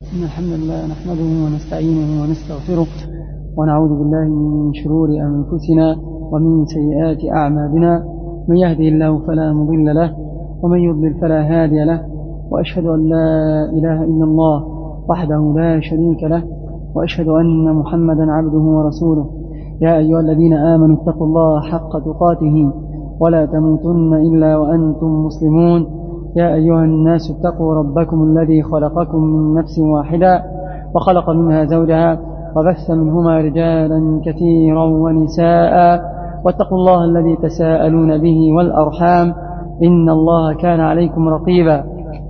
إن الحمد لله نحمده ونستعينه ونستغفره ونعوذ بالله من شرور أنفسنا ومن سيئات أعمالنا. من يهده الله فلا مضل له ومن يضلل فلا هادي له، وأشهد أن لا إله إلا الله وحده لا شريك له، وأشهد أن محمدا عبده ورسوله. يا أيها الذين آمنوا اتقوا الله حق تقاته ولا تموتن إلا وأنتم مسلمون. يا أيها الناس اتقوا ربكم الذي خلقكم من نفس واحدة وخلق منها زوجها وبث منهما رجالا كثيرا ونساء، واتقوا الله الذي تساءلون به والأرحام إن الله كان عليكم رقيبا.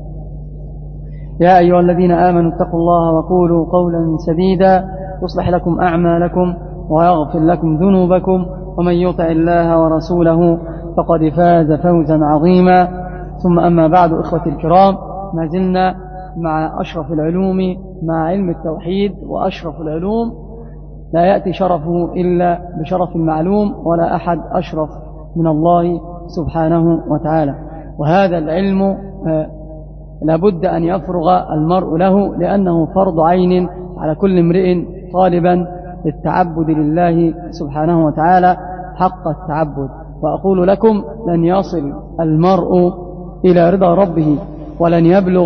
يا أيها الذين آمنوا اتقوا الله وقولوا قولا سديدا يصلح لكم أعمالكم ويغفر لكم ذنوبكم، ومن يطع الله ورسوله فقد فاز فوزا عظيما. ثم أما بعد، إخوتي الكرام، ما زلنا مع أشرف العلوم، مع علم التوحيد، وأشرف العلوم لا يأتي شرفه إلا بشرف المعلوم، ولا أحد أشرف من الله سبحانه وتعالى. وهذا العلم لابد أن يفرغ المرء له، لأنه فرض عين على كل امرئ طالبا للتعبد لله سبحانه وتعالى حق التعبد. وأقول لكم: لن يصل المرء إلى رضا ربه ولن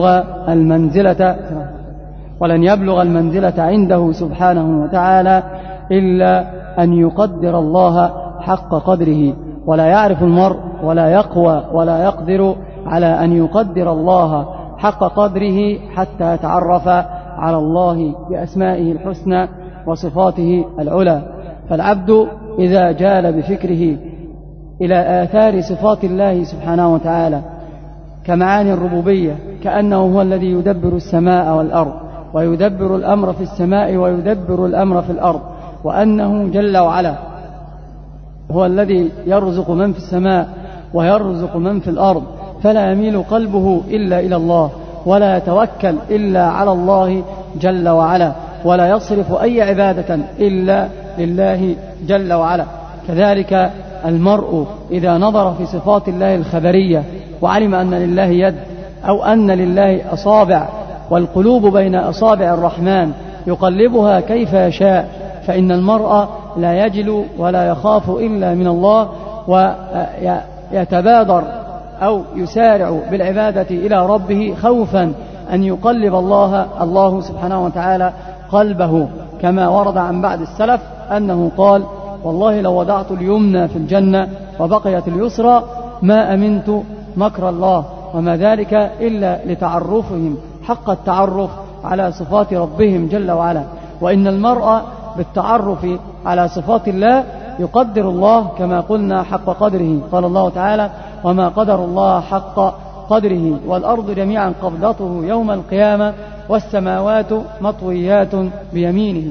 يبلغ المنزلة عنده سبحانه وتعالى إلا أن يقدر الله حق قدره. ولا يعرف المرء ولا يقوى ولا يقدر على أن يقدر الله حق قدره حتى يتعرف على الله بأسمائه الحسنى وصفاته العلى. فالعبد إذا جال بفكره إلى آثار صفات الله سبحانه وتعالى كمعاني الربوبية، كأنه هو الذي يدبر السماء والأرض، ويدبر الأمر في السماء ويدبر الأمر في الأرض، وأنه جل وعلا هو الذي يرزق من في السماء ويرزق من في الأرض، فلا يميل قلبه إلا إلى الله، ولا يتوكل إلا على الله جل وعلا، ولا يصرف أي عبادة إلا لله جل وعلا. كذلك المرء إذا نظر في صفات الله الخبرية وعلم أن لله يد أو أن لله أصابع، والقلوب بين أصابع الرحمن يقلبها كيف يشاء، فإن المرء لا يجل ولا يخاف إلا من الله، ويتبادر أو يسارع بالعبادة إلى ربه خوفا أن يقلب الله سبحانه وتعالى قلبه، كما ورد عن بعض السلف أنه قال: والله لو وضعت اليمنى في الجنة وبقيت اليسرى ما أمنت مكر الله. وما ذلك إلا لتعرفهم حق التعرف على صفات ربهم جل وعلا. وإن المرء بالتعرف على صفات الله يقدر الله كما قلنا حق قدره. قال الله تعالى: وما قدر الله حق قدره والأرض جميعا قبضته يوم القيامة والسماوات مطويات بيمينه.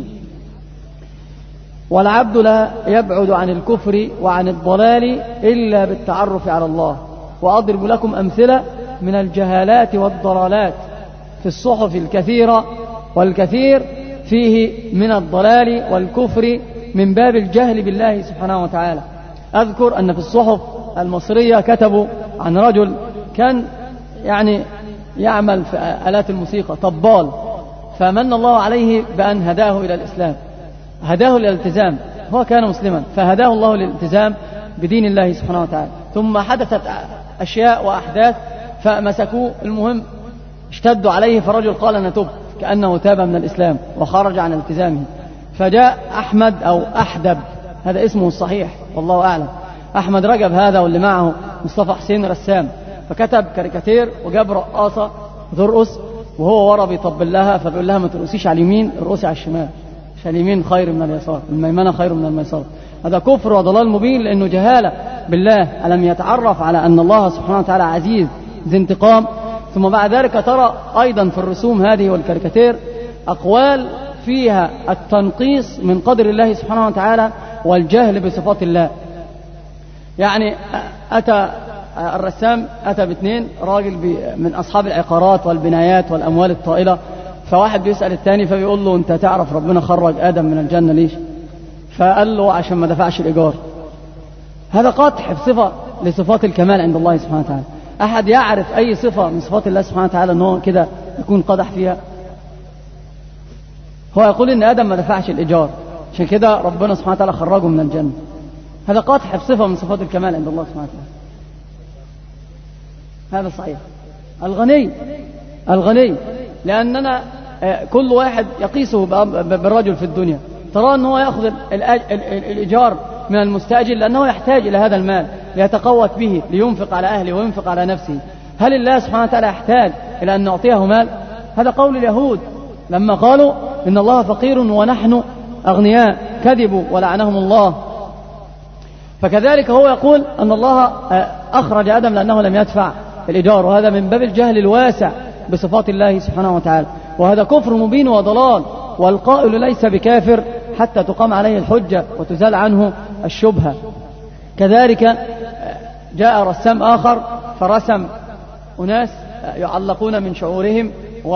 والعبد لا يبعد عن الكفر وعن الضلال إلا بالتعرف على الله. وأضرب لكم أمثلة من الجهالات والضلالات في الصحف الكثيرة، والكثير فيه من الضلال والكفر من باب الجهل بالله سبحانه وتعالى. أذكر أن في الصحف المصرية كتبوا عن رجل كان يعمل في آلات الموسيقى، طبال، فمن الله عليه بأن هداه إلى الإسلام، هداه للالتزام. هو كان مسلما فهداه الله للالتزام بدين الله سبحانه وتعالى. ثم حدثت أشياء وأحداث فمسكوه، المهم اشتدوا عليه، فرجل قال: أنا تبت، كأنه تاب من الإسلام وخرج عن التزامه. فجاء أحمد أو أحدب، هذا اسمه الصحيح والله أعلم، أحمد رجب هذا، واللي معه مصطفى حسين رسام، فكتب كاريكاتير وجاب رقاصة ترقص وهو ورا بيطبل لها، فبيقول لها: ما ترقصيش على اليمين، ارقصي على الشمال، اليمين خير من اليسار، الميمنة خير من الميسار. هذا كفر وضلال مبين، لأنه جهالة بالله. ألم يتعرف على أن الله سبحانه وتعالى عزيز ذي انتقام؟ ثم بعد ذلك ترى أيضا في الرسوم هذه والكاريكاتير أقوال فيها التنقيص من قدر الله سبحانه وتعالى والجهل بصفات الله. أتى الرسام باثنين، راجل من أصحاب العقارات والبنايات والأموال الطائلة، فواحد بيسأل الثاني فبيقول له: أنت تعرف ربنا خرج آدم من الجنة ليش؟ فقال له: عشان ما دفعش الإيجار. هذا قطع بصفة لصفات الكمال عند الله سبحانه وتعالى. أحد يعرف أي صفة من صفات الله سبحانه وتعالى أنه كده يكون قدح فيها؟ هو يقول إن آدم ما دفعش الإيجار، عشان كده ربنا سبحانه وتعالى خرجه من الجنة. هذا قاطع بصفة من صفات الكمال عند الله سبحانه وتعالى. هذا صحيح. الغني لأننا كل واحد يقيسه بالرجل في الدنيا، ترى أنه يأخذ الإيجار من المستأجر لأنه يحتاج إلى هذا المال ليتقوت به لينفق على أهله وينفق على نفسه. هل الله سبحانه وتعالى يحتاج إلى أن نعطيه مال؟ هذا قول اليهود لما قالوا إن الله فقير ونحن أغنياء، كذبوا ولعنهم الله. فكذلك هو يقول أن الله أخرج آدم لأنه لم يدفع الإيجار، وهذا من باب الجهل الواسع بصفات الله سبحانه وتعالى، وهذا كفر مبين وضلال، والقائل ليس بكافر حتى تقام عليه الحجة وتزال عنه الشبهة. كذلك جاء رسام آخر فرسم أناس يعلقون من شعورهم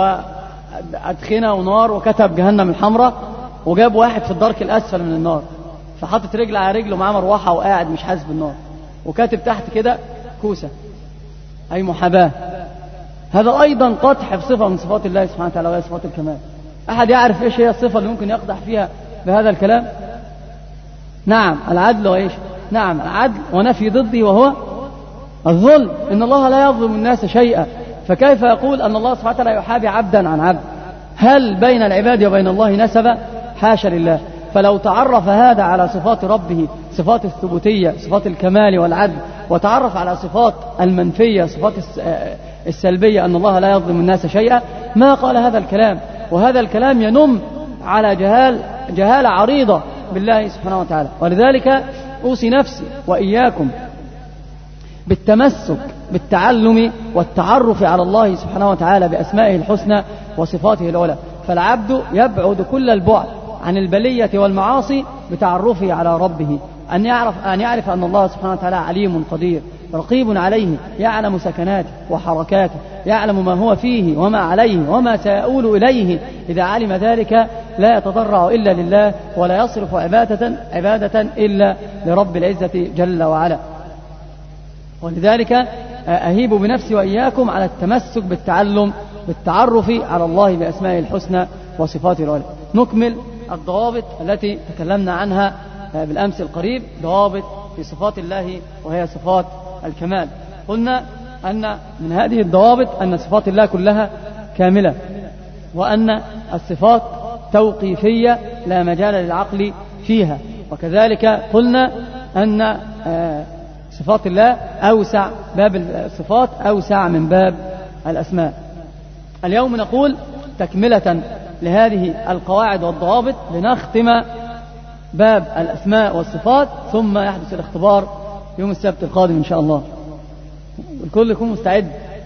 وأدخنة ونار وكتب جهنم الحمراء، وجاب واحد في الدرك الأسفل من النار فحطت رجل على رجله معاه مروحة وقاعد مش حاسس بالنار، وكاتب تحت كده كوسة أي محاباة. هذا أيضا قدح بصفة من صفات الله سبحانه وتعالى وهي صفات الكمال. أحد يعرف إيش هي الصفة اللي ممكن يقدح فيها بهذا الكلام؟ نعم العدل. وإيش؟ نعم العدل ونفي ضده وهو الظلم. إن الله لا يظلم الناس شيئا، فكيف يقول أن الله سبحانه وتعالى يحابي عبدا عن عبد؟ هل بين العباد وبين الله نسبة؟ حاشا لله. فلو تعرف هذا على صفات ربه، صفات الثبوتية، صفات الكمال والعدل، وتعرف على صفات المنفية، صفات السلبية أن الله لا يظلم الناس شيئا، ما قال هذا الكلام. وهذا الكلام ينم على جهالة عريضة بالله سبحانه وتعالى. ولذلك أوصي نفسي وإياكم بالتمسك بالتعلم والتعرف على الله سبحانه وتعالى بأسمائه الحسنى وصفاته العلى. فالعبد يبعد كل البعد عن البلية والمعاصي بتعرفه على ربه، أن يعرف أن الله سبحانه وتعالى عليم قدير رقيب عليه، يعلم سكناته وحركاته، يعلم ما هو فيه وما عليه وما سيؤول إليه. إذا علم ذلك لا يتضرع إلا لله ولا يصرف عبادة إلا لرب العزة جل وعلا. ولذلك أهيب بنفسي وإياكم على التمسك بالتعلم بالتعرف على الله بأسمائه الحسنى وصفاته العلى. نكمل الضوابط التي تكلمنا عنها بالأمس القريب، ضوابط في صفات الله وهي صفات الكمال. قلنا أن من هذه الضوابط أن صفات الله كلها كاملة، وأن الصفات توقيفية لا مجال للعقل فيها. وكذلك قلنا أن صفات الله أوسع، باب الصفات أوسع من باب الأسماء. اليوم نقول تكملة لهذه القواعد والضوابط لنختم باب الأسماء والصفات، ثم يحدث الاختبار يوم السبت القادم إن شاء الله. الكل يكون مستعد.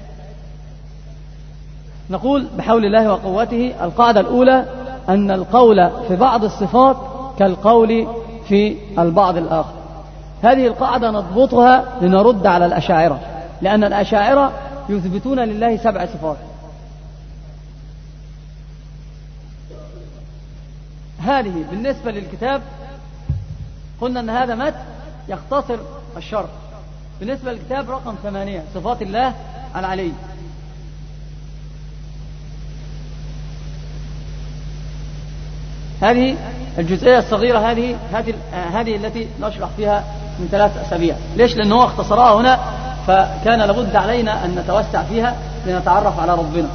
نقول بحول الله وقوته القاعدة الأولى أن القول في بعض الصفات كالقول في البعض الآخر. هذه القاعدة نضبطها لنرد على الأشاعرة، لأن الأشاعرة يثبتون لله 7 صفات. هذه بالنسبة للكتاب قلنا أن هذا متن يختصر الشرح. بالنسبة للكتاب رقم 8 صفات الله العلي. هذه الجزئية الصغيرة هذه التي نشرح فيها من 3 أسابيع. ليش؟ لأنه اختصرها هنا، فكان لابد علينا أن نتوسع فيها لنتعرف على ربنا.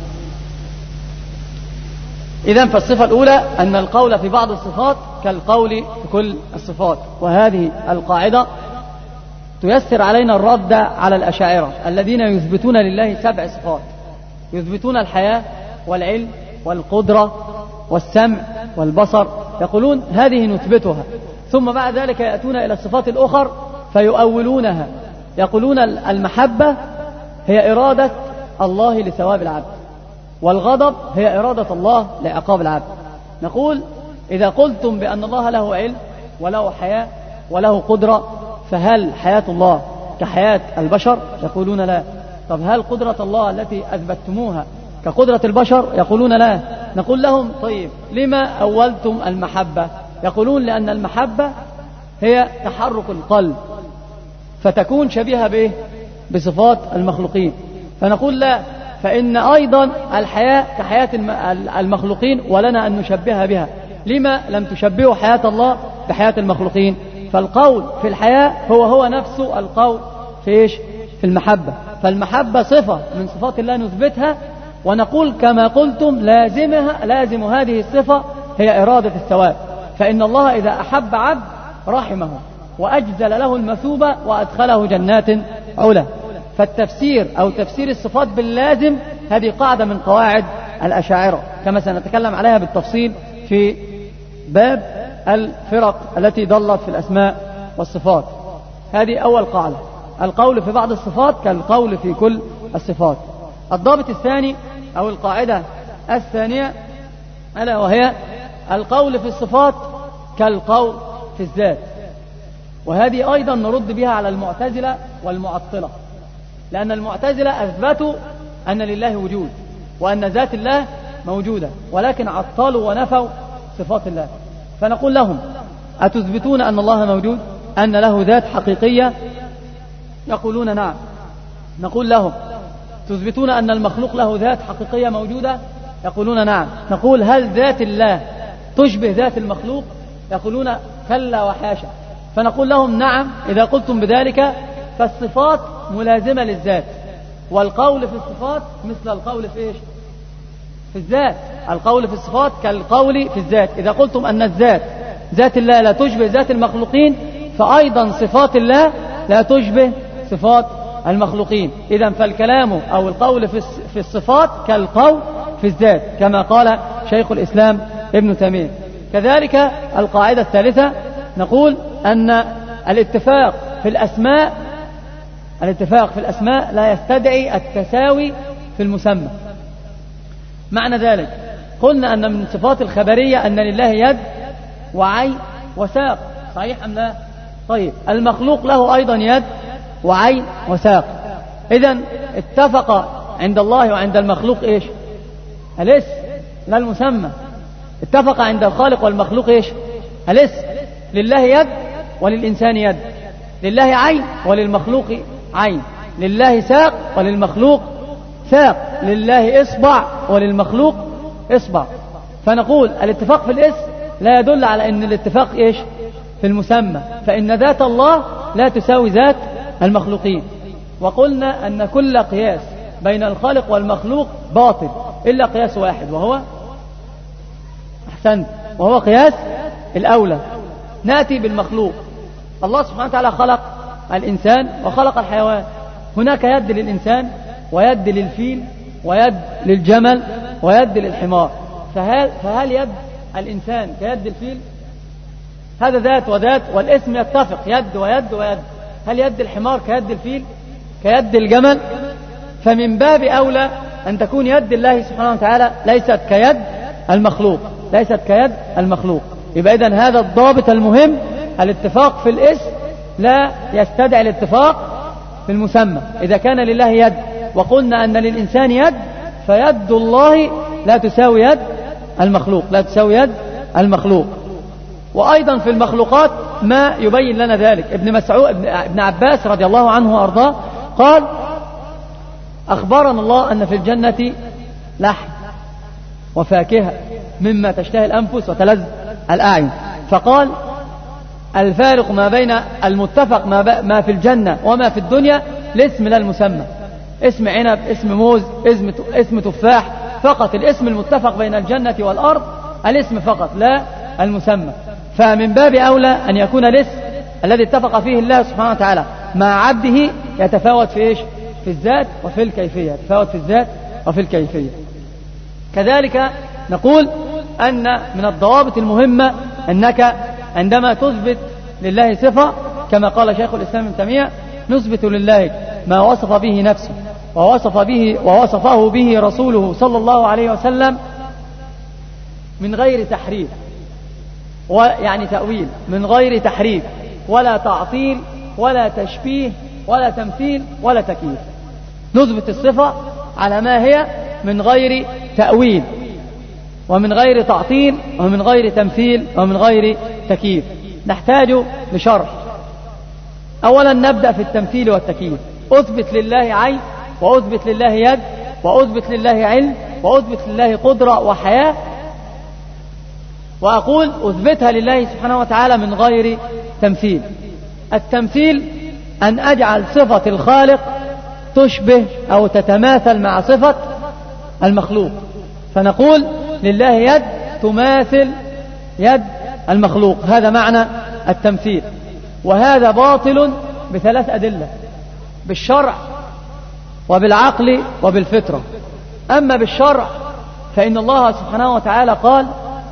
إذن فالصفة الأولى أن القول في بعض الصفات كالقول في كل الصفات. وهذه القاعدة تيسر علينا الرد على الأشاعرة الذين يثبتون لله 7 صفات، يثبتون الحياة والعلم والقدرة والسمع والبصر، يقولون هذه نثبتها، ثم بعد ذلك يأتون إلى الصفات الأخر فيؤولونها، يقولون المحبة هي إرادة الله لثواب العبد، والغضب هي إرادة الله لعقاب العبد. نقول إذا قلتم بأن الله له علم وله حياة وله قدرة، فهل حياة الله كحياة البشر؟ يقولون لا. طب هل قدرة الله التي أثبتتموها كقدرة البشر؟ يقولون لا. نقول لهم طيب لما أولتم المحبة؟ يقولون لأن المحبة هي تحرك القلب فتكون شبيهة به بصفات المخلوقين. فنقول لا، فإن أيضا الحياة كحياة المخلوقين ولنا أن نشبهها بها. لما لم تشبهوا حياة الله بحياة المخلوقين؟ فالقول في الحياة هو نفسه القول في إيش؟ في المحبة. فالمحبة صفة من صفات الله نثبتها ونقول كما قلتم لازم هذه الصفة هي إرادة الثواب. فإن الله إذا أحب عبد رحمه وأجزل له المثوبة وأدخله جنات علا. فالتفسير أو تفسير الصفات باللازم هذه قاعدة من قواعد الأشاعرة كما سنتكلم عليها بالتفصيل في باب الفرق التي ضلت في الأسماء والصفات. هذه أول قاعدة، القول في بعض الصفات كالقول في كل الصفات. الضابط الثاني أو القاعدة الثانية ألا وهي القول في الصفات كالقول في الذات. وهذه أيضا نرد بها على المعتزلة والمعطلة، لأن المعتزلة أثبتوا أن لله وجود وأن ذات الله موجودة، ولكن عطلوا ونفوا صفات الله. فنقول لهم أتثبتون أن الله موجود، أن له ذات حقيقية؟ يقولون نعم. نقول لهم تثبتون أن المخلوق له ذات حقيقية موجودة؟ يقولون نعم. نقول هل ذات الله تشبه ذات المخلوق؟ يقولون كلا وحاشا. فنقول لهم نعم إذا قلتم بذلك فالصفات ملازمة للذات، والقول في الصفات مثل القول في إيش؟ في الذات. القول في الصفات كالقول في الذات. إذا قلتم أن الذات ذات الله لا تشبه ذات المخلوقين فأيضا صفات الله لا تشبه صفات المخلوقين. إذن فالكلام أو القول في الصفات كالقول في الذات كما قال شيخ الإسلام ابن تيمية. كذلك القاعدة الثالثة نقول أن الاتفاق في الأسماء لا يستدعي التساوي في المسمى. معنى ذلك قلنا أن من صفات الخبرية أن لله يد وعين وساق، صحيح أم لا؟ طيب المخلوق له أيضا يد وعين وساق. إذن اتفق عند الله وعند المخلوق إيش؟ الاسم لا المسمى. اتفق عند الخالق والمخلوق إيش؟ الاسم. لله يد وللإنسان يد، لله عين وللمخلوق عين، لله ساق وللمخلوق ساق، لله إصبع وللمخلوق إصبع. فنقول الاتفاق في الاسم لا يدل على أن الاتفاق إيش؟ في المسمى، فإن ذات الله لا تساوي ذات المخلوقين. وقلنا أن كل قياس بين الخالق والمخلوق باطل إلا قياس واحد وهو أحسنت، وهو قياس الأولى. نأتي بالمخلوق. الله سبحانه وتعالى خلق الإنسان وخلق الحيوان. هناك يد للإنسان ويد للفيل ويد للجمل ويد للحمار. فهل يد الإنسان كيد الفيل؟ هذا ذات وذات والاسم يتفق يد ويد ويد. هل يد الحمار كيد الفيل كيد الجمل؟ فمن باب أولى أن تكون يد الله سبحانه وتعالى ليست كيد المخلوق، ليست كيد المخلوق. يبقى إذن هذا الضابط المهم، الاتفاق في الاسم لا يستدعي الاتفاق في المسمى. إذا كان لله يد وقلنا أن للإنسان يد فيد الله لا تساوي يد المخلوق، لا تساوي يد المخلوق. وأيضا في المخلوقات ما يبين لنا ذلك. ابن عباس رضي الله عنه وأرضاه قال أخبرنا الله أن في الجنة لحم وفاكهة مما تشتهي الأنفس وتلذ الأعين. فقال الفارق ما بين المتفق ما في الجنة وما في الدنيا الاسم لا المسمى. اسم عنب، اسم موز، اسم تفاح، فقط الاسم المتفق بين الجنة والأرض الاسم فقط لا المسمى. فمن باب أولى أن يكون الاسم الذي اتفق فيه الله سبحانه وتعالى مع عبده يتفاوت في إيش؟ في الذات وفي الكيفية، يتفاوت في الذات وفي الكيفية. كذلك نقول أن من الضوابط المهمة أنك عندما تثبت لله صفة كما قال شيخ الإسلام ابن تيمية نثبت لله ما وصف به نفسه ووصفه به رسوله صلى الله عليه وسلم من غير تحريف، ويعني تأويل، من غير تحريف ولا تعطيل ولا تشبيه ولا تمثيل ولا تكييف. نثبت الصفة على ما هي من غير تأويل ومن غير تعطيل ومن غير تمثيل ومن غير تكييف. نحتاج لشرح. أولا نبدأ في التمثيل والتكييف. أثبت لله عين وأثبت لله يد وأثبت لله علم وأثبت لله قدرة وحياة، وأقول أثبتها لله سبحانه وتعالى من غير تمثيل. التمثيل أن أجعل صفة الخالق تشبه أو تتماثل مع صفة المخلوق، فنقول لله يد تماثل يد المخلوق، هذا معنى التمثيل. وهذا باطل بثلاث أدلة: بالشرع وبالعقل وبالفطرة. أما بالشرع فإن الله سبحانه وتعالى قال: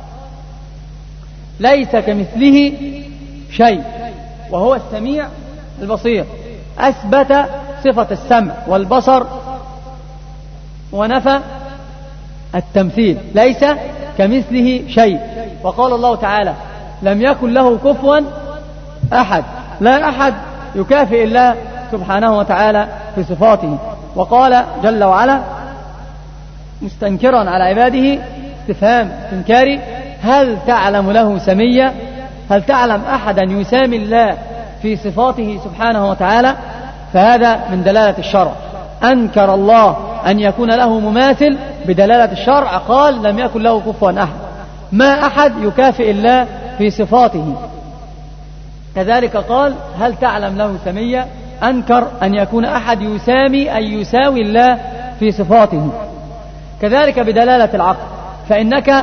ليس كمثله شيء وهو السميع البصير، أثبت صفة السمع والبصر ونفى التمثيل، ليس كمثله شيء. وقال الله تعالى: لم يكن له كفوا أحد، لا أحد يكافئ الله سبحانه وتعالى في صفاته. وقال جل وعلا مستنكرا على عباده استفهام استنكاري: هل تعلم له سميا؟ هل تعلم أحدا يسامي الله في صفاته سبحانه وتعالى؟ فهذا من دلالة الشرع. أنكر الله أن يكون له مماثل بدلالة الشرع، قال: لم يكن له كفوا أحد، ما أحد يكافئ الله في صفاته. كذلك قال: هل تعلم له سميا؟ أنكر أن يكون أحد يسامي أي يساوي الله في صفاته. كذلك بدلالة العقل، فإنك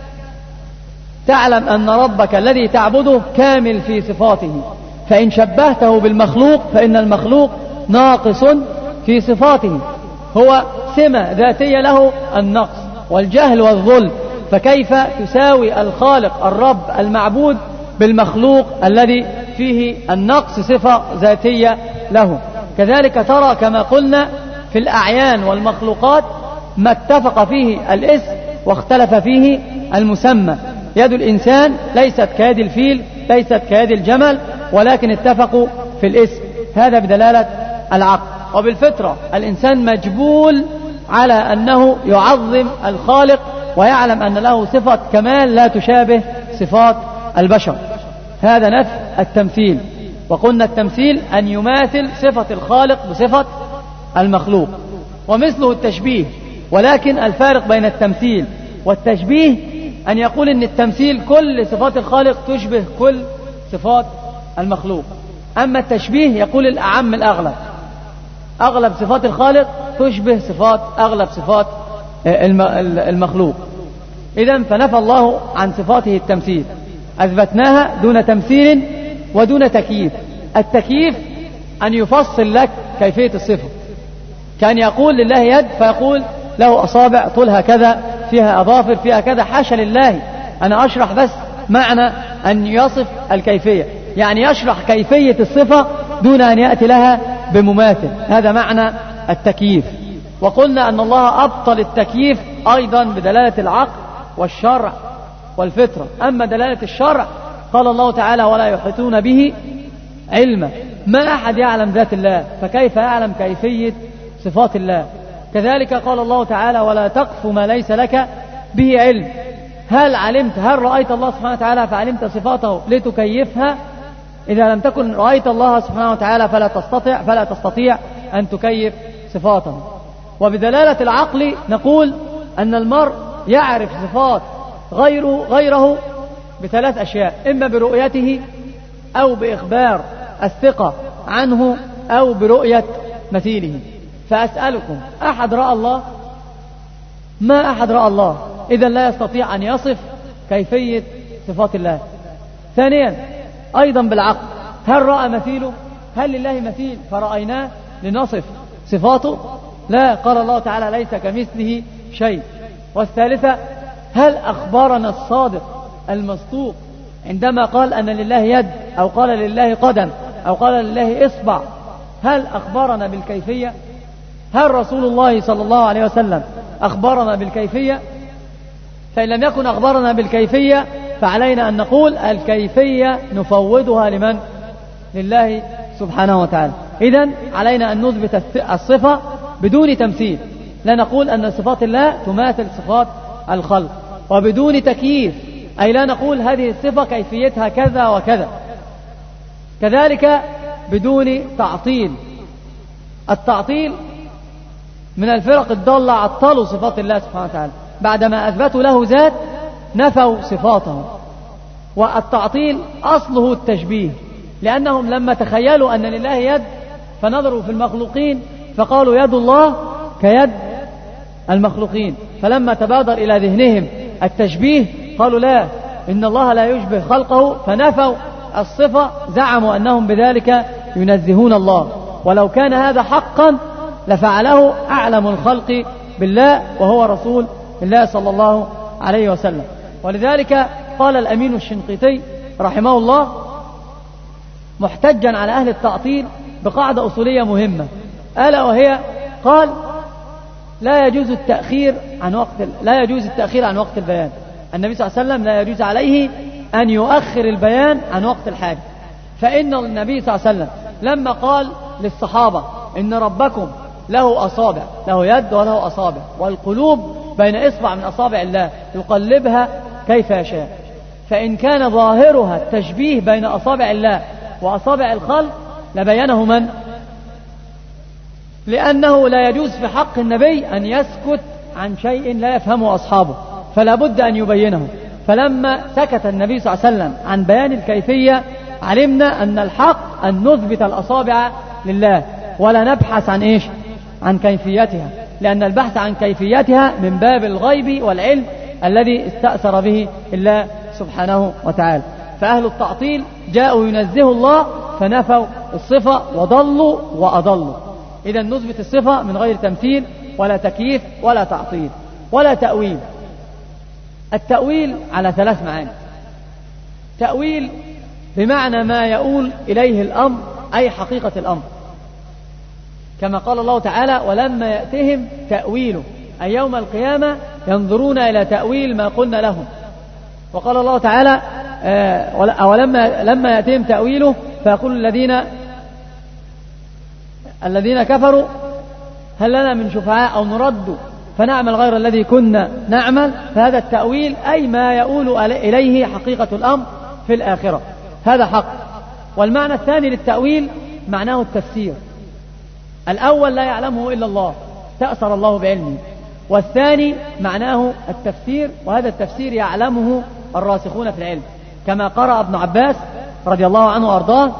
تعلم أن ربك الذي تعبده كامل في صفاته، فإن شبهته بالمخلوق فإن المخلوق ناقص في صفاته، هو سمة ذاتية له النقص والجهل والظلم، فكيف تساوي الخالق الرب المعبود بالمخلوق الذي فيه النقص صفة ذاتية له؟ كذلك ترى كما قلنا في الأعيان والمخلوقات ما اتفق فيه الاسم واختلف فيه المسمى. يد الإنسان ليست كيد الفيل، ليست كيد الجمل، ولكن اتفقوا في الاسم، هذا بدلالة العقل. وبالفطرة الإنسان مجبول على أنه يعظم الخالق ويعلم أن له صفة كمال لا تشابه صفات البشر، هذا نفي التمثيل. وقلنا التمثيل أن يماثل صفة الخالق بصفة المخلوق، ومثله التشبيه. ولكن الفارق بين التمثيل والتشبيه أن يقول أن التمثيل كل صفات الخالق تشبه كل صفات المخلوق، أما التشبيه يقول الأعم الأغلب، أغلب صفات الخالق تشبه صفات أغلب صفات المخلوق. إذن فنفى الله عن صفاته التمثيل، أثبتناها دون تمثيل ودون تكييف. التكييف أن يفصل لك كيفية الصفة، كان يقول لله يد فيقول له أصابع طولها كذا، فيها أظافر، فيها كذا. حاشا لله، أنا أشرح بس معنى أن يصف الكيفية، يعني يشرح كيفية الصفة دون أن يأتي لها بمماثل، هذا معنى التكييف. وقلنا أن الله أبطل التكييف أيضا بدلالة العقل والشرع والفطرة. أما دلالة الشرع قال الله تعالى: ولا يحيطون به علما، ما أحد يعلم ذات الله، فكيف يعلم كيفية صفات الله؟ كذلك قال الله تعالى: ولا تقف ما ليس لك به علم. هل رأيت الله سبحانه وتعالى فعلمت صفاته لتكيفها؟ إذا لم تكن رأيت الله سبحانه وتعالى فلا تستطيع أن تكيف صفاته. وبدلالة العقل نقول أن المرء يعرف صفات غيره بثلاث أشياء: إما برؤيته، أو بإخبار الثقة عنه، أو برؤية مثيله. فأسألكم: أحد رأى الله؟ ما أحد رأى الله، إذن لا يستطيع أن يصف كيفية صفات الله. ثانيا أيضا بالعقل، هل رأى مثيله؟ هل لله مثيل فرأيناه لنصف صفاته؟ لا، قال الله تعالى: ليس كمثله شيء. والثالثة: هل أخبرنا الصادق المصدوق عندما قال أن لله يد، أو قال لله قدم، أو قال لله إصبع، هل أخبرنا بالكيفية؟ هل رسول الله صلى الله عليه وسلم أخبرنا بالكيفية؟ فإن لم يكن أخبرنا بالكيفية فعلينا أن نقول الكيفية نفوضها لمن؟ لله سبحانه وتعالى. إذن علينا أن نثبت الصفة بدون تمثيل، لا نقول أن صفات الله تماثل صفات الخلق، وبدون تكييف، أي لا نقول هذه الصفة كيفيتها كذا وكذا. كذلك بدون تعطيل. التعطيل من الفرق الضالة عطلوا صفات الله سبحانه وتعالى، بعدما أثبتوا له ذات نفوا صفاته. والتعطيل أصله التشبيه، لأنهم لما تخيلوا أن لله يد فنظروا في المخلوقين فقالوا يد الله كيد المخلوقين، فلما تبادر إلى ذهنهم التشبيه قالوا لا، إن الله لا يشبه خلقه، فنفوا الصفة، زعموا أنهم بذلك ينزهون الله. ولو كان هذا حقا لفعله أعلم الخلق بالله وهو رسول الله صلى الله عليه وسلم. ولذلك قال الأمين الشنقيطي رحمه الله محتجا على أهل التعطيل بقاعدة أصولية مهمة، ألا وهي قال لا يجوز التأخير عن وقت البيان. النبي صلى الله عليه وسلم لا يجوز عليه أن يؤخر البيان عن وقت الحاجة، فإن النبي صلى الله عليه وسلم لما قال للصحابة إن ربكم له أصابع، له يد وله أصابع، والقلوب بين إصبع من أصابع الله يقلبها كيف يشاء، فإن كان ظاهرها التشبيه بين أصابع الله وأصابع الخلق لبينه من؟ لأنه لا يجوز في حق النبي أن يسكت عن شيء لا يفهمه أصحابه، فلا بد أن يبينه. فلما سكت النبي صلى الله عليه وسلم عن بيان الكيفية علمنا أن الحق أن نثبت الأصابع لله ولا نبحث عن إيش؟ عن كيفيتها، لأن البحث عن كيفيتها من باب الغيب والعلم الذي استأثر به الله سبحانه وتعالى. فأهل التعطيل جاءوا ينزهوا الله فنفوا الصفة وضلوا وأضلوا. إذا نثبت الصفة من غير تمثيل ولا تكييف ولا تعطيل ولا تأويل. التأويل على 3 معاني: تأويل بمعنى ما يؤول إليه الأمر، أي حقيقة الأمر، كما قال الله تعالى ولما يأتهم تأويله، أي يوم القيامة ينظرون إلى تأويل ما قلنا لهم. وقال الله تعالى لما يأتهم تأويله فيقول الذين كفروا هل لنا من شفعاء أو نرد فنعمل غير الذي كنا نعمل. فهذا التأويل أي ما يؤول إليه حقيقة الأمر في الآخرة، هذا حق. والمعنى الثاني للتأويل معناه التفسير. الأول لا يعلمه إلا الله، تأثر الله بعلمه. والثاني معناه التفسير، وهذا التفسير يعلمه الراسخون في العلم، كما قرأ ابن عباس رضي الله عنه وأرضاه: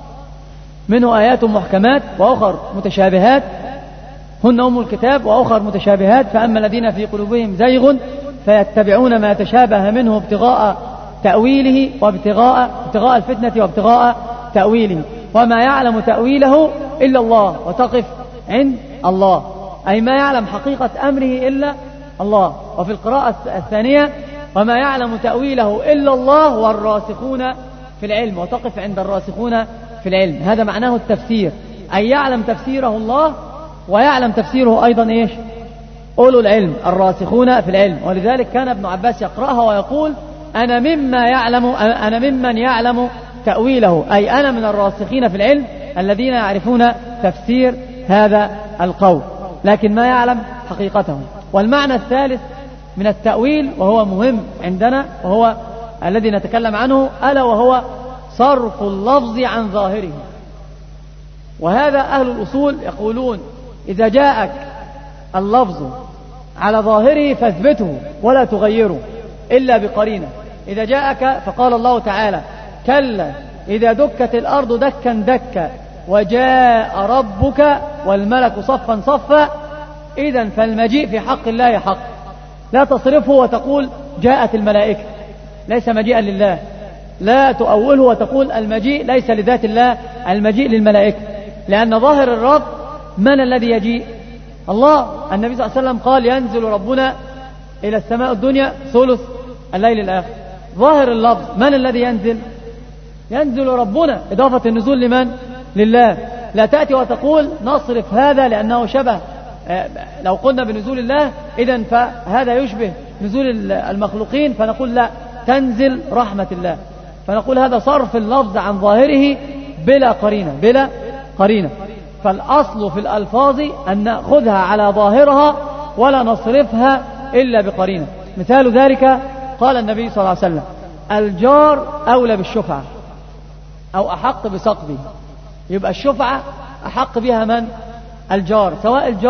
منه آيات محكمات وأخر متشابهات هن أم الكتاب وأخر متشابهات، فأما الذين في قلوبهم زيغ فيتبعون ما تشابه منه ابتغاء تأويله وابتغاء الفتنة وابتغاء تأويله وما يعلم تأويله إلا الله، وتقف عند الله، أي ما يعلم حقيقة أمره إلا الله. وفي القراءة الثانية: وما يعلم تأويله إلا الله والراسخون في العلم، وتقف عند الراسخون في العلم. هذا معناه التفسير، أي يعلم تفسيره الله ويعلم تفسيره أيضا إيش؟ أولو العلم الراسخون في العلم. ولذلك كان ابن عباس يقرأها ويقول: أنا ممن يعلم تأويله، أي أنا من الراسخين في العلم الذين يعرفون تفسير هذا القول، لكن ما يعلم حقيقته. والمعنى الثالث من التأويل وهو مهم عندنا وهو الذي نتكلم عنه، ألا وهو صرف اللفظ عن ظاهره. وهذا أهل الأصول يقولون: إذا جاءك اللفظ على ظاهره فاثبته ولا تغيره إلا بقرينة. إذا جاءك فقال الله تعالى: كلا إذا دكت الأرض دكا دكا وجاء ربك والملك صفا صفا، إذن فالمجيء في حق الله حق، لا تصرفه وتقول جاءت الملائكة، ليس مجيئا لله. لا تؤوله وتقول المجيء ليس لذات الله، المجيء للملائكة، لأن ظاهر الرب من الذي يجيء؟ الله. النبي صلى الله عليه وسلم قال: ينزل ربنا إلى السماء الدنيا ثلث الليل الآخر. ظاهر اللفظ من الذي ينزل؟ ينزل ربنا، إضافة النزول لمن؟ لله. لا تأتي وتقول نصرف هذا لأنه شبه، لو قلنا بنزول الله إذن فهذا يشبه نزول المخلوقين، فنقول لا، تنزل رحمة الله. فنقول هذا صرف اللفظ عن ظاهره بلا قرينة. فالأصل في الألفاظ أن نأخذها على ظاهرها ولا نصرفها إلا بقرينة. مثال ذلك قال النبي صلى الله عليه وسلم: الجار أولى بالشفعة أو أحق بسقطه. يبقى الشفعة أحق بها من؟ الجار، سواء الجار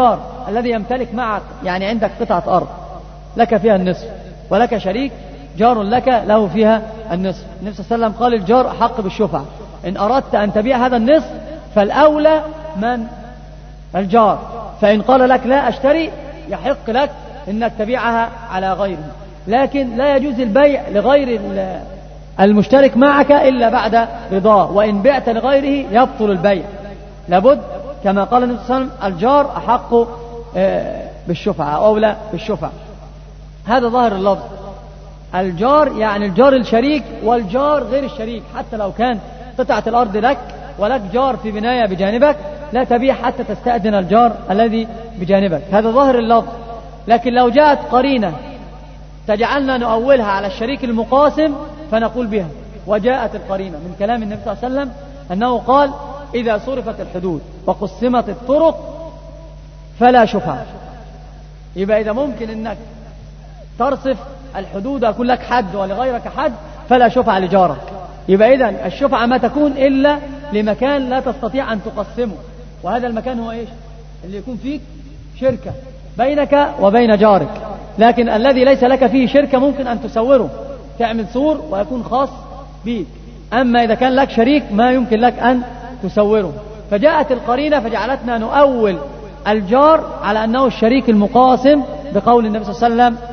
الذي يمتلك معك، يعني عندك قطعة أرض لك فيها النصف ولك شريك جار لك له فيها النصف. النبي صلى الله عليه وسلم قال الجار أحق بالشفعة، إن أردت أن تبيع هذا النصف فالأولى من الجار، فإن قال لك لا أشتري يحق لك إنك تبيعها على غيره، لكن لا يجوز البيع لغير المشترك معك إلا بعد رضاه، وإن بعت لغيره يبطل البيع. لابد كما قال النبي صلى الله عليه وسلم الجار أحق بالشفعة أو أولى بالشفعة. هذا ظاهر اللفظ. الجار يعني الجار الشريك والجار غير الشريك، حتى لو كان قطعة الأرض لك ولك جار في بناية بجانبك لا تبيع حتى تستأذن الجار الذي بجانبك، هذا ظاهر اللفظ. لكن لو جاءت قرينة تجعلنا نؤولها على الشريك المقاسم فنقول بها. وجاءت القرينة من كلام النبي صلى الله عليه وسلم أنه قال إذا صرفت الحدود وقسمت الطرق فلا شفعة. يبقى إذا ممكن أنك تصرف الحدود ويكون لك حد ولغيرك حد فلا شفعة لجارك. يبقى إذن الشفعة ما تكون إلا لمكان لا تستطيع أن تقسمه، وهذا المكان هو إيش؟ اللي يكون فيك شركة بينك وبين جارك، لكن الذي ليس لك فيه شركة ممكن أن تسوره، تعمل سور ويكون خاص بيك. أما إذا كان لك شريك ما يمكن لك أن تسوره. فجاءت القرينة فجعلتنا نؤول الجار على أنه الشريك المقاسم بقول النبي صلى الله عليه وسلم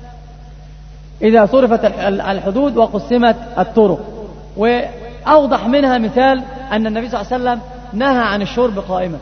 إذا صرفت الحدود وقسمت الطرق. وأوضح منها مثال أن النبي صلى الله عليه وسلم نهى عن الشرب قائما،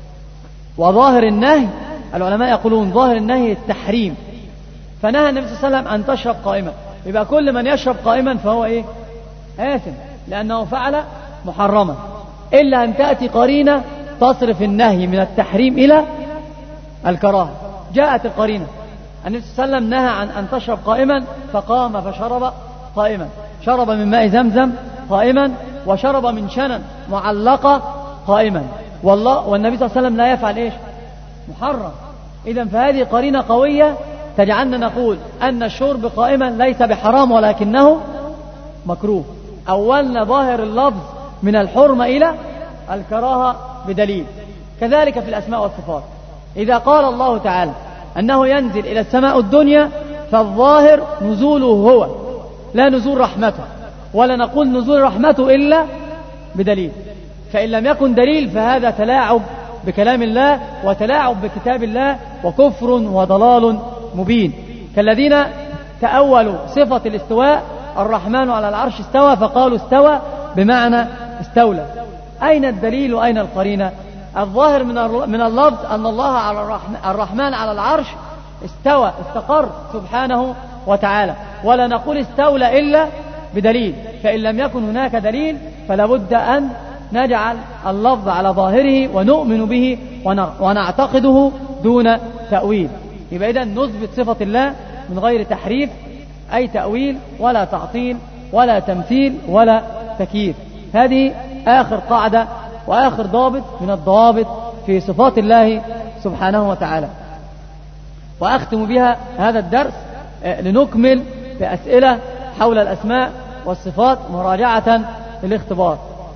وظاهر النهي العلماء يقولون ظاهر النهي التحريم، فنهى النبي صلى الله عليه وسلم أن تشرب قائما. يبقى كل من يشرب قائما فهو إيه؟ آثم، لأنه فعل محرما، إلا أن تأتي قرينة تصرف النهي من التحريم إلى الكراهة. جاءت القرينة، النبي صلى الله عليه وسلم نهى عن أن تشرب قائما فقام فشرب قائما، شرب من ماء زمزم قائما وشرب من شنن معلقة قائما، والنبي صلى الله عليه وسلم لا يفعل إيش؟ محرم. إذن فهذه قرينة قوية تجعلنا نقول أن الشرب قائما ليس بحرام ولكنه مكروه. أولنا ظاهر اللفظ من الحرمة إلى الكراهة بدليل. كذلك في الأسماء والصفات، إذا قال الله تعالى أنه ينزل إلى السماء الدنيا فالظاهر نزوله هو، لا نزول رحمته، ولا نقول نزول رحمته إلا بدليل. فإن لم يكن دليل فهذا تلاعب بكلام الله وتلاعب بكتاب الله وكفر وضلال مبين، كالذين تأولوا صفة الاستواء الرحمن على العرش استوى فقالوا استوى بمعنى استولى. أين الدليل وأين القرينة؟ الظاهر من اللفظ أن الله على الرحمن على العرش استوى استقر سبحانه وتعالى، ولا نقول استولى إلا بدليل. فإن لم يكن هناك دليل فلا بد أن نجعل اللفظ على ظاهره ونؤمن به ونعتقده دون تأويل. يبقى إذن نثبت صفة الله من غير تحريف أي تأويل ولا تعطيل ولا تمثيل ولا تكييف. هذه آخر قاعدة وآخر ضابط من الضوابط في صفات الله سبحانه وتعالى. وأختم بها هذا الدرس لنكمل بأسئلة حول الأسماء والصفات مراجعة للاختبار.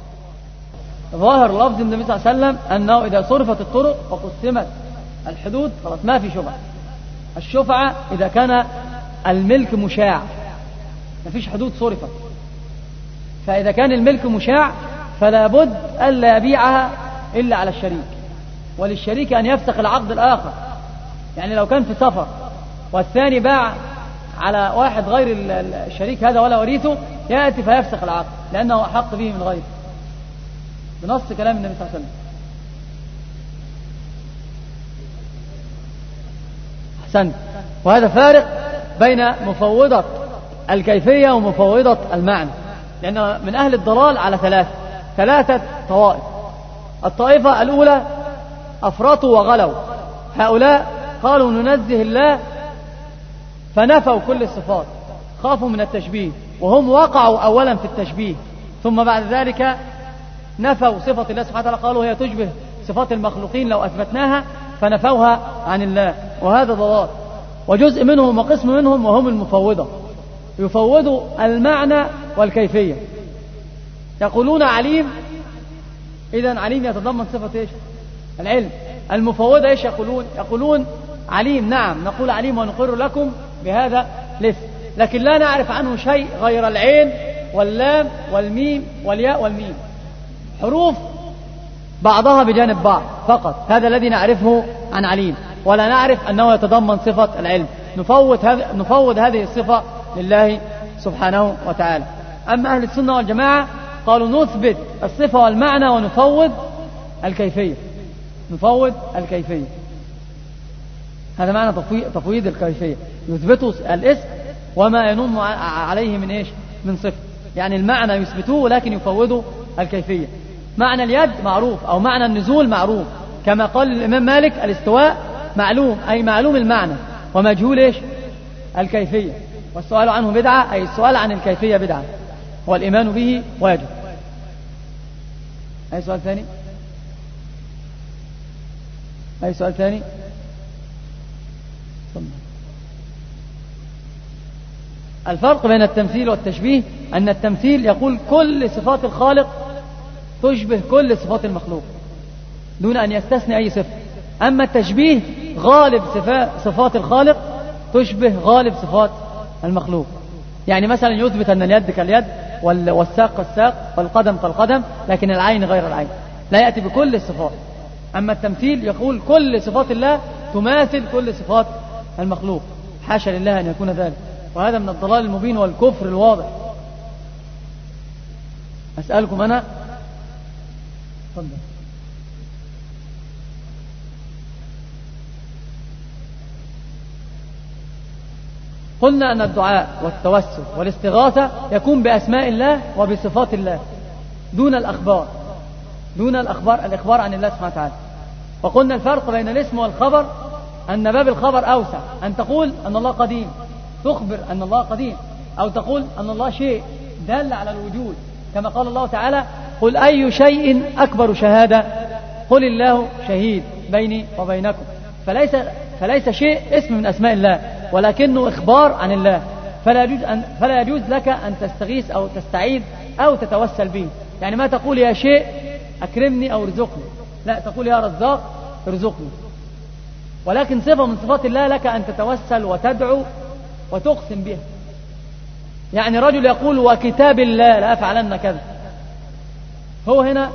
ظاهر لفظ النبي صلى الله عليه وسلم أنه إذا صرفت الطرق وقسمت الحدود خلاص ما في شفعة. الشفعة إذا كان الملك مشاع، ما فيش حدود صرفت، فإذا كان الملك مشاع فلا بد ألا يبيعها إلا على الشريك، وللشريك أن يفسخ العقد الآخر. يعني لو كان في سفر والثاني باع على واحد غير الشريك هذا ولا وريثه يأتي فيفسخ العقد لأنه أحق به من غيره بنص كلام النبي صلى الله عليه وسلم. أحسنت. وهذا فارق بين مفوضة الكيفية ومفوضة المعنى، لأن من أهل الضلال على ثلاثة طوائف. الطائفة الأولى أفرطوا وغلوا، هؤلاء قالوا ننزه الله فنفوا كل الصفات، خافوا من التشبيه، وهم وقعوا أولا في التشبيه ثم بعد ذلك نفوا صفة الله سبحانه وتعالى، قالوا هي تشبه صفات المخلوقين لو أثبتناها فنفوها عن الله، وهذا ضلال. وجزء منهم وقسم منهم وهم المفوضة يفوضوا المعنى والكيفية، يقولون عليم، إذن عليم يتضمن صفة إيش؟ العلم، المفوضة إيش يقولون؟ يقولون عليم، نعم نقول عليم ونقر لكم بهذا الاسم، لكن لا نعرف عنه شيء غير العين واللام والميم والياء والميم، حروف بعضها بجانب بعض فقط، هذا الذي نعرفه عن عليم، ولا نعرف أنه يتضمن صفة العلم، نفوض هذه الصفة لله سبحانه وتعالى. أما أهل السنة والجماعة قالوا نثبت الصفة والمعنى ونفوض الكيفية، نفوض الكيفية، هذا معنى تفويض الكيفية، يثبتوا الاسم وما ينم عليه من إيش؟ من صفة، يعني المعنى يثبتوه لكن يفوضوا الكيفية. معنى اليد معروف أو معنى النزول معروف، كما قال الإمام مالك الاستواء معلوم، أي معلوم المعنى ومجهول إيش؟ الكيفية، والسؤال عنه بدعة، أي السؤال عن الكيفية بدعة، والإيمان به واجب. أي سؤال ثاني؟ أي سؤال ثاني؟ الفرق بين التمثيل والتشبيه أن التمثيل يقول كل صفات الخالق تشبه كل صفات المخلوق دون أن يستثني أي صفة، أما التشبيه غالب صفات الخالق تشبه غالب صفات المخلوق، يعني مثلا يثبت أن اليد كاليد والساق كالساق والقدم كالقدم، لكن العين غير العين، لا يأتي بكل الصفات. أما التمثيل يقول كل صفات الله تماثل كل صفات المخلوق، حاشا لله أن يكون ذلك، وهذا من الضلال المبين والكفر الواضح. أسألكم أنا، تفضل. قلنا أن الدعاء والتوسل والاستغاثة يكون بأسماء الله وبصفات الله دون الأخبار، الإخبار عن الله سبحانه وتعالى. وقلنا الفرق بين الاسم والخبر أن باب الخبر أوسع، أن تقول أن الله قديم، تخبر أن الله قديم، أو تقول أن الله شيء دال على الوجود، كما قال الله تعالى قل أي شيء أكبر شهادة قل الله شهيد بيني وبينكم، فليس شيء اسم من أسماء الله ولكنه إخبار عن الله، فلا يجوز لك أن تستغيث أو تستعيذ أو تتوسل به، يعني ما تقول يا شيء أكرمني أو ارزقني، لا، تقول يا رزاق ارزقني. ولكن صفة من صفات الله لك أن تتوسل وتدعو وتقسم بها، يعني رجل يقول وكتاب الله لا أفعلن كذا، هو هنا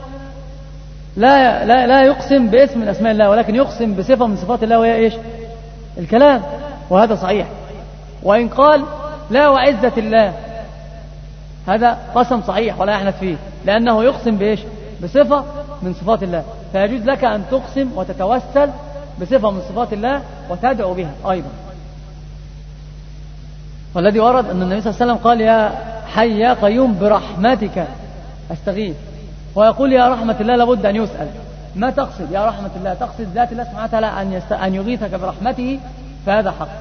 لا يقسم باسم من أسماء الله، ولكن يقسم بصفة من صفات الله، وهي إيش؟ الكلام، وهذا صحيح. وإن قال لا وعزة الله، هذا قسم صحيح ولا يحنث فيه، لأنه يقسم بإيش؟ بصفة من صفات الله، فيجوز لك أن تقسم وتتوسل بصفة من صفات الله وتدعو بها أيضا. والذي ورد أن النبي صلى الله عليه وسلم قال يا حي يا قيوم برحمتك أستغيث، ويقول يا رحمة الله لابد أن يسأل، ما تقصد يا رحمة الله؟ تقصد ذات الله سبحانه وتعالى أن يغيثك برحمته، فهذا حق.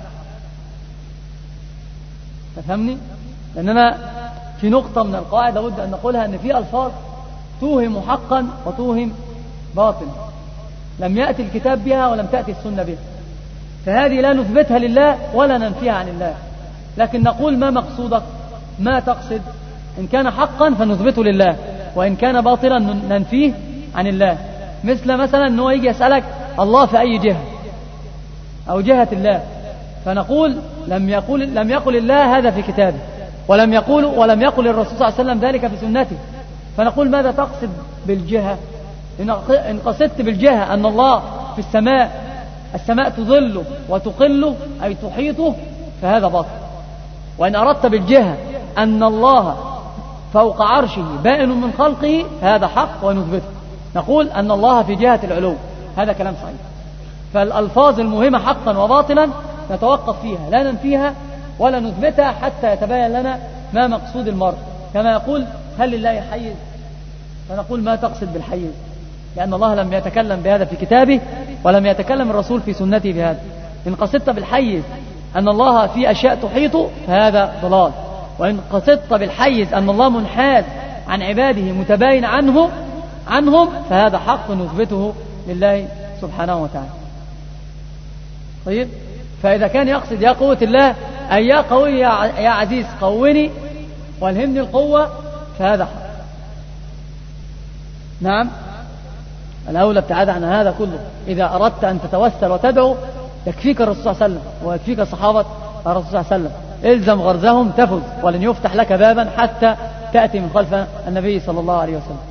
تفهمني؟ لأننا في نقطة من القواعد لابد أن نقولها، أن في ألفاظ توهم حقا وتوهم باطل، لم يأتي الكتاب بها ولم تأتي السنة بها، فهذه لا نثبتها لله ولا ننفيها عن الله، لكن نقول ما مقصودك، ما تقصد، إن كان حقا فنثبته لله، وإن كان باطلا ننفيه عن الله. مثلا أنه يجي يسألك الله في أي جهة أو جهة الله، فنقول لم يقل الله هذا في كتابه، ولم يقل الرسول صلى الله عليه وسلم ذلك في سنته، فنقول ماذا تقصد بالجهة؟ إن قصدت بالجهة أن الله في السماء تظله وتقله أي تحيطه، فهذا باطل. وإن أردت بالجهة أن الله فوق عرشه بائن من خلقه، هذا حق ونثبته، نقول أن الله في جهة العلو، هذا كلام صحيح. فالألفاظ المهمة حقا وباطلا نتوقف فيها، لا ننفيها ولا نثبتها حتى يتبين لنا ما مقصود المرء. كما يقول هل لله حيز؟ فنقول ما تقصد بالحيز، لأن الله لم يتكلم بهذا في كتابه ولم يتكلم الرسول في سنته بهذا. إن قصدت بالحيز أن الله في أشياء تحيطه فهذا ضلال، وإن قصدت بالحيز أن الله منحاز عن عباده متباين عنهم فهذا حق نثبته لله سبحانه وتعالى. طيب، فإذا كان يقصد يا قوة الله أي يا قوي يا عزيز قوني والهمني القوة، فهذا حق. نعم، الأولى ابتعاد عن هذا كله. إذا أردت أن تتوسل وتدعو يكفيك الرسول صلى الله عليه وسلم ويكفيك صحابة الرسول صلى الله عليه وسلم. الزم غرزهم تفز، ولن يفتح لك بابا حتى تأتي من خلف النبي صلى الله عليه وسلم.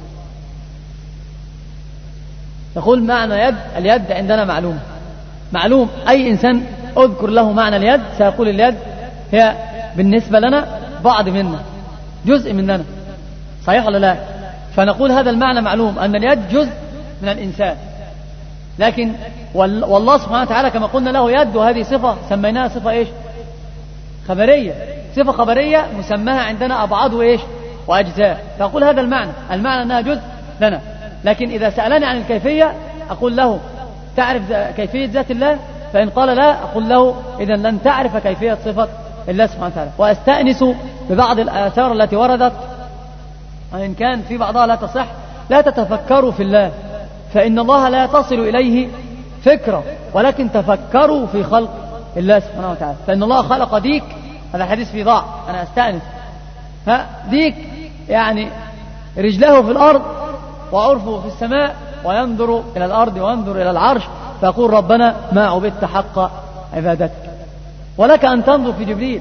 يقول معنى يد، اليد عندنا معلوم أي إنسان أذكر له معنى اليد سيقول اليد هي بالنسبة لنا بعض منا، جزء مننا، صحيح ولا لا؟ فنقول هذا المعنى معلوم، أن اليد جزء من الإنسان. لكن والله سبحانه وتعالى كما قلنا له يد، وهذه صفة سميناها صفة إيش؟ خبرية، صفة خبرية مسماها عندنا أبعاد وإيش؟ وأجزاء. فأقول هذا المعنى أنها جزء لنا. لكن إذا سألني عن الكيفية أقول له تعرف كيفية ذات الله؟ فإن قال لا أقول له إذا لن تعرف كيفية صفة الله سبحانه وتعالى. وأستأنس ببعض الآثار التي وردت، وإن كان في بعضها لا تصح: لا تتفكروا في الله فإن الله لا تصل إليه فكرة، ولكن تفكروا في خلق الله سبحانه وتعالى. فإن الله خلق ديك، هذا حديث في ضاع، أنا أستأنس، ديك يعني رجله في الأرض وعرفه في السماء، وينظر إلى الأرض وينظر إلى العرش، فيقول ربنا ما عبدت حق عبادتك. ولك أن تنظر في جبريل،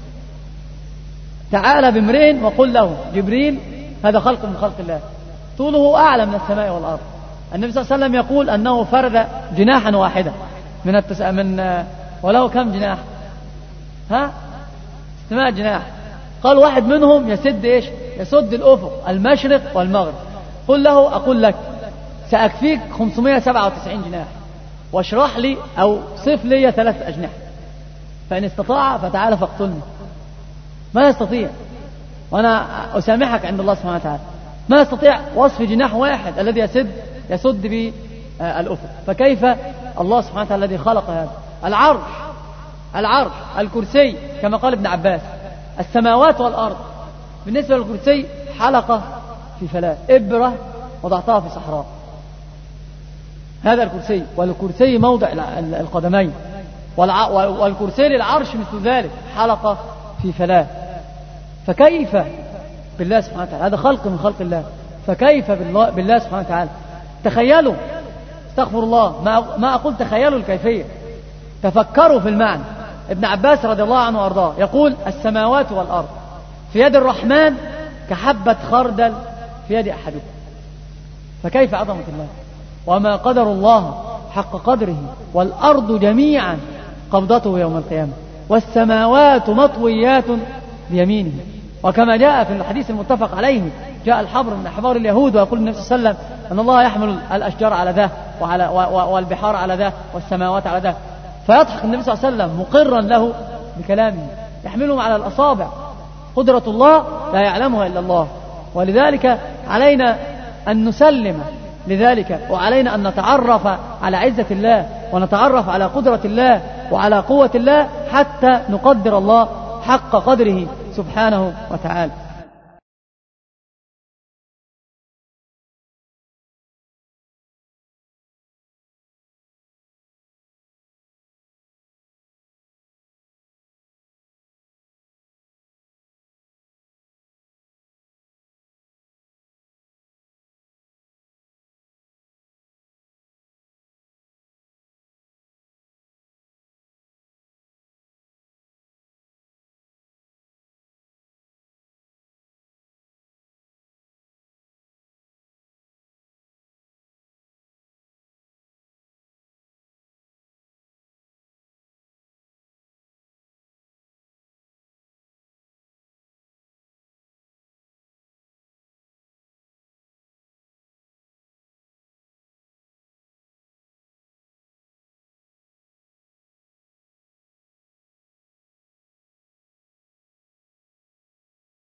تعالى بامرئ وقل له جبريل هذا خلق من خلق الله، طوله أعلى من السماء والأرض. النبي صلى الله عليه وسلم يقول أنه فرد جناحا واحدا وله كم جناح؟ 600 جناح. قال واحد منهم يسد إيش؟ يسد الأفق المشرق والمغرب. قل له أقول لك سأكفيك 597 جناح، واشرح لي أو صف لي 3 أجنحة، فإن استطاع فتعالى فاقتلني. ما يستطيع، وأنا أسامحك عند الله سبحانه وتعالى، ما يستطيع وصف جناح واحد الذي يسد به الأفق. فكيف الله سبحانه وتعالى الذي خلق هذا؟ العرش، الكرسي كما قال ابن عباس، السماوات والأرض. بالنسبة للكرسي حلقة في فلاة، إبرة وضعتها في صحراء، هذا الكرسي. والكرسي موضع القدمين، والكرسي للعرش مثل ذلك، حلقة في فلاة. فكيف بالله سبحانه وتعالى؟ هذا خلق من خلق الله، فكيف بالله سبحانه وتعالى؟ تخيلوا، استغفر الله، ما أقول تخيلوا الكيفية، تفكروا في المعنى. ابن عباس رضي الله عنه وارضاه يقول السماوات والأرض في يد الرحمن كحبة خردل في يد أحدكم. فكيف عظمة الله؟ وما قدر الله حق قدره، والأرض جميعا قبضته يوم القيامة، والسماوات مطويات بيمينه. وكما جاء في الحديث المتفق عليه، جاء الحبر من أحبار اليهود ويقول النبي صلى الله عليه وسلم أن الله يحمل الأشجار على ذا والبحار على ذا والسماوات على ذا، فيضحك النبي صلى الله عليه وسلم مقرا له بكلامه، يحملهم على الأصابع. قدرة الله لا يعلمها إلا الله، ولذلك علينا أن نسلم لذلك، وعلينا أن نتعرف على عزة الله، ونتعرف على قدرة الله وعلى قوة الله، حتى نقدر الله حق قدره سبحانه وتعالى.